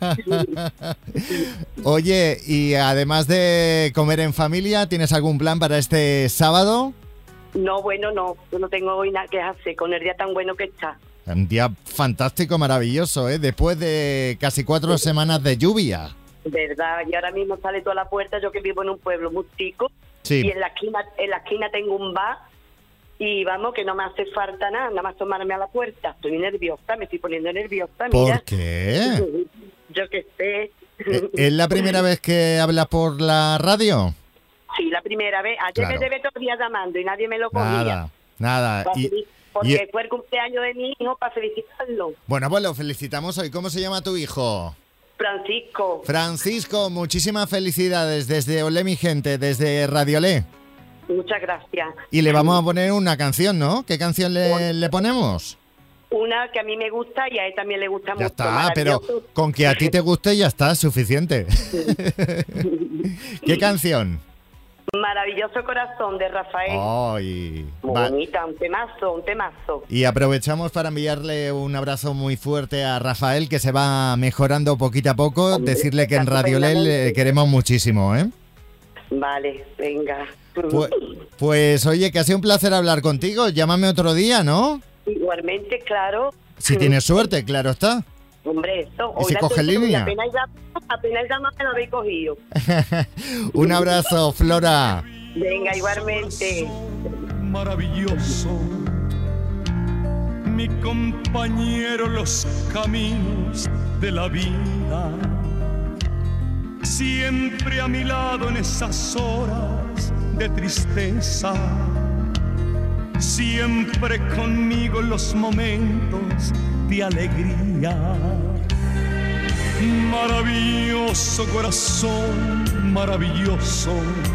Speaker 3: Oye, y además de comer en familia, ¿tienes algún plan para este sábado?
Speaker 20: No, bueno, no, yo no tengo hoy nada que hacer con el día tan bueno que está.
Speaker 3: Un día fantástico, maravilloso, ¿eh? Después de casi cuatro semanas de lluvia.
Speaker 20: Verdad, y ahora mismo sale toda la puerta, yo que vivo en un pueblo muy chico,
Speaker 3: Sí.
Speaker 20: y en la esquina, en la esquina tengo un bar, y vamos, que no me hace falta nada, nada más tomarme a la puerta. Estoy nerviosa, me estoy poniendo nerviosa, mira.
Speaker 3: ¿Por qué?
Speaker 20: Yo que sé.
Speaker 3: ¿E- ¿Es la primera vez que hablas por la radio?
Speaker 20: Sí, la primera vez. Ayer
Speaker 3: Claro.
Speaker 20: me debe todo el día llamando y nadie me lo cogía.
Speaker 3: Nada, nada.
Speaker 20: Pa'
Speaker 3: Y,
Speaker 20: felici- Porque
Speaker 3: y-
Speaker 20: fue el cumpleaños de mi hijo para felicitarlo.
Speaker 3: bueno, pues lo felicitamos hoy. ¿Cómo se llama tu hijo?
Speaker 20: Francisco.
Speaker 3: Francisco, muchísimas felicidades desde Olé Mi Gente, desde Radio Lé.
Speaker 20: Muchas gracias.
Speaker 3: Y le vamos a poner una canción, ¿no? ¿Qué canción le, le ponemos?
Speaker 20: Una que a mí me gusta y a él también le gusta
Speaker 3: Ya
Speaker 20: mucho.
Speaker 3: está, pero
Speaker 20: maravilloso.
Speaker 3: con que a ti te guste ya está, suficiente. ¿Qué canción?
Speaker 20: Maravilloso corazón de Rafael.
Speaker 3: Ay,
Speaker 20: Muy
Speaker 3: va-
Speaker 20: bonita, un temazo, un temazo.
Speaker 3: Y aprovechamos para enviarle un abrazo muy fuerte a Rafael, que se va mejorando poquito a poco. Decirle que en Radio Lel le queremos muchísimo, ¿eh?
Speaker 20: Vale, venga.
Speaker 3: Pues, pues oye, que ha sido un placer hablar contigo. Llámame otro día, ¿no?
Speaker 20: Igualmente, claro.
Speaker 3: Si tienes suerte, claro está.
Speaker 20: Hombre, eso.
Speaker 3: ¿Y si
Speaker 20: la
Speaker 3: coge
Speaker 20: tengo,
Speaker 3: línea?
Speaker 20: Apenas llama, apenas llama me lo habéis cogido.
Speaker 3: Un abrazo, Flora.
Speaker 20: Venga, igualmente.
Speaker 21: Maravilloso, mi compañero los caminos de la vida, siempre a mi lado en esas horas de tristeza, siempre conmigo en los momentos de alegría. Maravilloso corazón, maravilloso,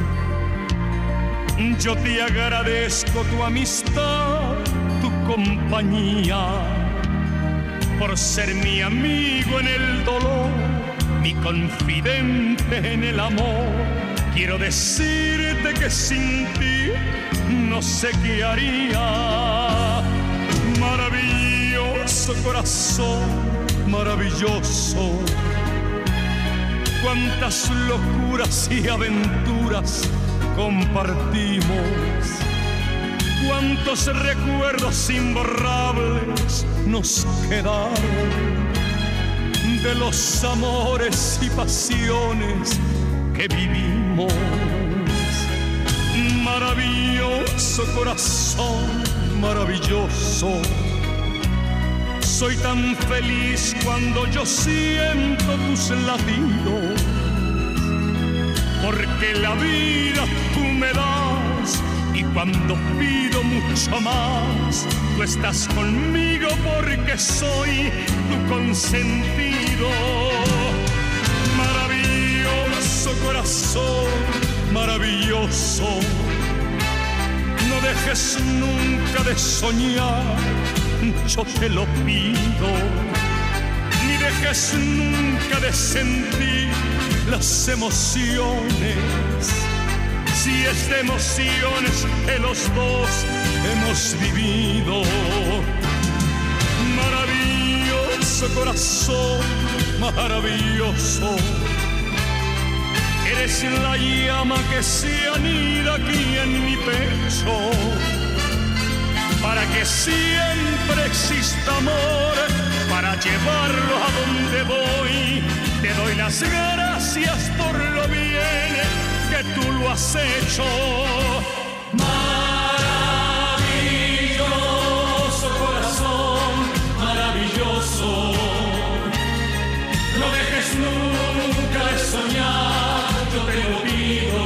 Speaker 21: yo te agradezco tu amistad, tu compañía, por ser mi amigo en el dolor, mi confidente en el amor. Quiero decirte que sin ti no sé qué haría. Maravilloso corazón, maravilloso, cuántas locuras y aventuras compartimos, cuántos recuerdos imborrables nos quedaron de los amores y pasiones que vivimos. maravilloso corazón, maravilloso. Soy tan feliz cuando yo siento tus latidos, porque la vida tú me das, y cuando pido mucho más, tú estás conmigo porque soy tu consentido. Maravilloso corazón, maravilloso. No dejes nunca de soñar, yo te lo pido. Ni dejes nunca de sentir las emociones. Si es de emociones que los dos hemos vivido. Maravilloso corazón, maravilloso. Eres la llama que se anida aquí en mi pecho, para que siempre exista amor, para llevarlo a donde voy. Te doy las gracias por lo bien que tú lo has hecho. Maravilloso corazón, maravilloso. No dejes nunca de soñar, yo te lo pido.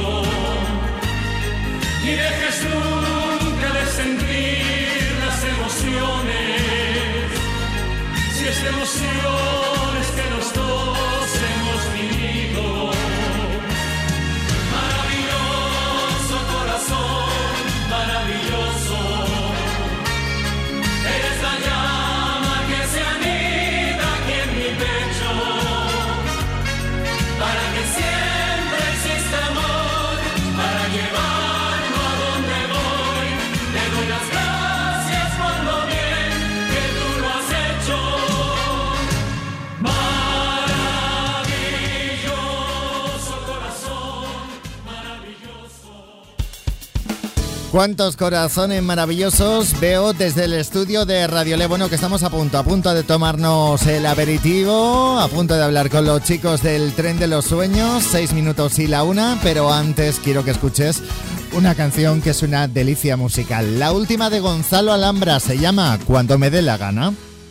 Speaker 21: Ni dejes nunca de sentir las emociones. Si es de emociones que los dos hemos vivido. Maravilloso corazón, maravilloso. Eres la llama que se anida aquí en mi pecho, para que siempre exista amor, para llevarlo a donde voy. Te doy las gracias por lo bien que tú lo has hecho. Maravilloso corazón, maravilloso.
Speaker 3: ¿Cuántos corazones maravillosos veo desde el estudio de Radio Le? Bueno, que estamos a punto, a punto de tomarnos el aperitivo, a punto de hablar con los chicos del Tren de los Sueños, seis minutos y la una, pero antes quiero que escuches una canción que es una delicia musical. La última de Gonzalo Alhambra se llama Cuando me dé la gana.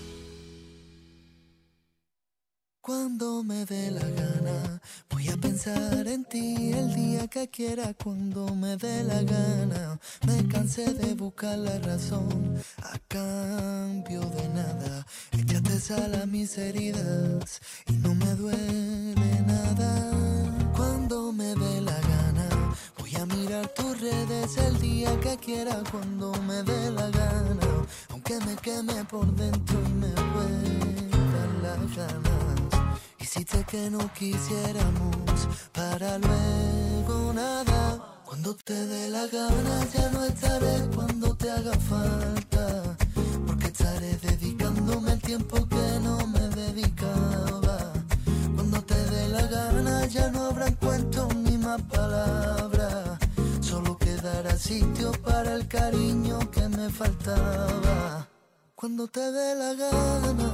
Speaker 14: Cuando me dé la gana, voy a pensar en ti el día que quiera. Cuando me dé la gana, me cansé de buscar la razón a cambio de nada. Échate sal a mis heridas y no me duele nada. Cuando me dé la gana, voy a mirar tus redes el día que quiera. Cuando me dé la gana, aunque me queme por dentro y me vuelvan las ganas. Hiciste que no quisiéramos para luego nada. Cuando te dé la gana ya no estaré cuando te haga falta, porque estaré dedicándome el tiempo que no me dedicaba. Cuando te dé la gana ya no habrá cuentos ni más palabras, solo quedará sitio para el cariño que me faltaba. Cuando te dé la gana,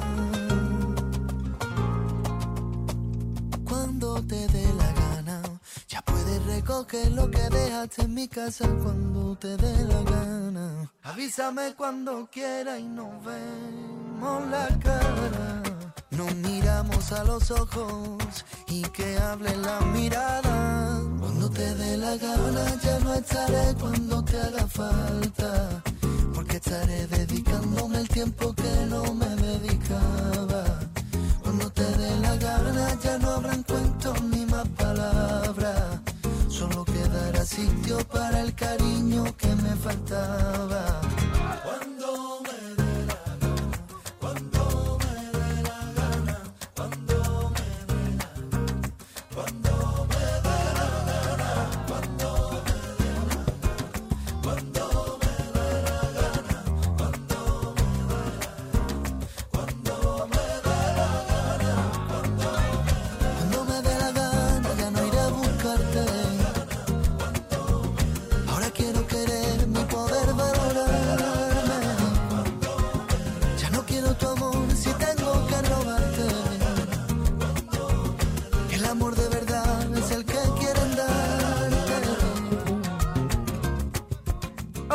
Speaker 14: cuando te dé la gana, ya puedes recoger lo que dejaste en mi casa. Cuando te dé la gana, avísame cuando quiera y nos vemos la cara. Nos miramos a los ojos y que hable la mirada. Cuando te dé la gana ya no estaré cuando te haga falta, porque estaré dedicándome el tiempo que no me dedicaba. Cuando te dé la gana ya no habrán cuentos ni más palabras, solo quedará sitio para el cariño que me faltaba. Cuando me dé la gana, cuando me dé la gana, cuando me dé la gana, cuando me dé la gana, cuando me dé la gana, cuando me dé la gana, cuando me dé la gana, cuando me dé la gana. Cuando me dé la gana ya no iré a buscarte. Ahora quiero quererme y poder valorarme.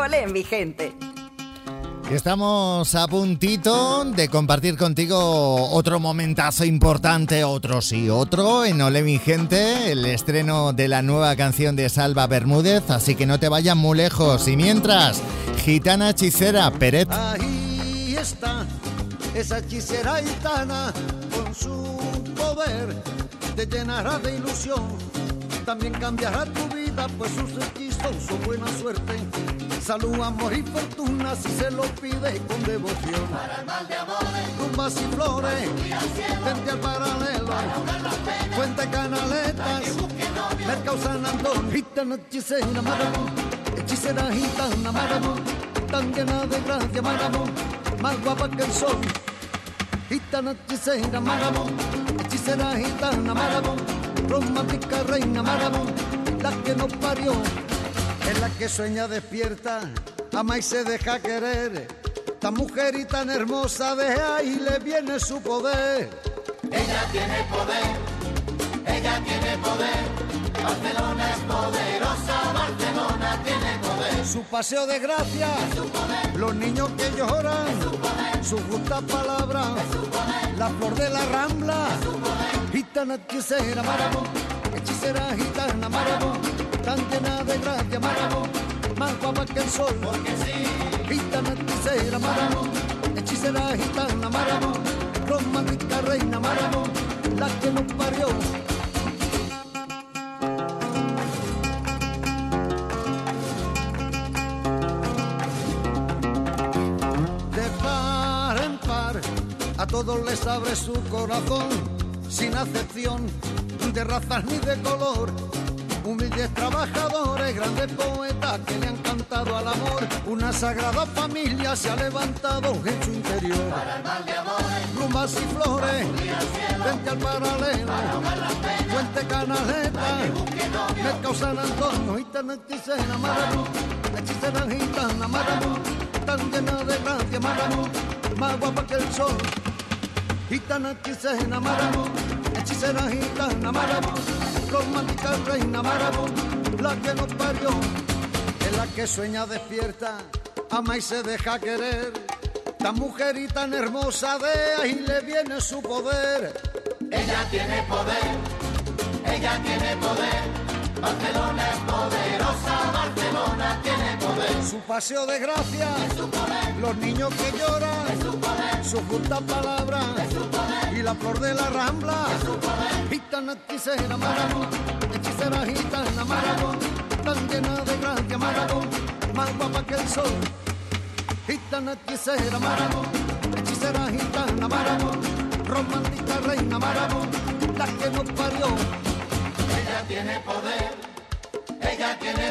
Speaker 6: Olé, mi gente.
Speaker 3: Estamos a puntito de compartir contigo otro momentazo importante, otro sí, otro, en Olé mi gente, el estreno de la nueva canción de Salva Bermúdez, así que no te vayas muy lejos. Y mientras, Gitana Hechicera, Peret.
Speaker 17: Ahí está, esa hechicera gitana, con su poder te llenará de ilusión, también cambiará tu vida, pues sus hechizos son buena suerte. Salud, amor y fortuna si se lo pide con devoción. Para el mal de amores, rumbas y flores, vente al paralelo, Fuente Canaletas, Mercado San Antón, gitana hechicera, maramón, hechicera gitana, maramón, tan llena de gracia, maramón, más guapa que el sol. Gitana hechicera, maramón, hechicera gitana, maramón, romántica reina, maramón, la que nos parió. Es la que sueña despierta, ama y se deja querer. Tan mujer y tan hermosa, de ahí le viene su poder.
Speaker 1: Ella tiene poder, ella tiene poder. Barcelona es poderosa, Barcelona tiene poder.
Speaker 17: Su paseo de gracia, los niños que lloran, su justa palabra, la flor de la Rambla. Gitana hechicera, maramón, hechicera gitana, maramón, tan llena de gracia, maramón, más guapa que el sol. Porque sí, gitana hechicera, maramón, hechicera gitana, maramón, romántica reina, maramón, la que nos parió. De par en par, a todos les abre su corazón, sin acepción de razas ni de color. Humildes trabajadores, grandes poetas que le han cantado al amor. Una sagrada familia se ha levantado en su interior.
Speaker 1: Para el mal de amores,
Speaker 17: rumbas y flores, frente al paralelo, Fuente Canaleta, Mercado San Antonio, gitana hechicera, maramón, hechicera gitana, maramón, tan llena de gracia, maramón, más guapa que el sol. Gitana hechicera, maramón, hechicera gitana, maramón, romántica reina, maramón, la que nos parió. Es la que sueña despierta, ama y se deja querer. Tan mujer y tan hermosa, de ahí le viene su poder.
Speaker 1: ella tiene poder, ella tiene poder. Barcelona es poderosa, Barcelona tiene poder.
Speaker 17: Su paseo de gracia,
Speaker 1: es su poder.
Speaker 17: Los niños que lloran,
Speaker 1: es su poder.
Speaker 17: Su justa palabra,
Speaker 1: es su poder.
Speaker 17: Y la flor de la Rambla,
Speaker 1: es su poder.
Speaker 17: Gitana hechicera, maramón, hechicera gitana, maramón, tan llena de gracia, maramón, más guapa que el sol. Gitana hechicera, maramón, hechicera gitana, maramón, romántica reina, maramón, la que nos parió.
Speaker 1: Ella tiene poder, ella tiene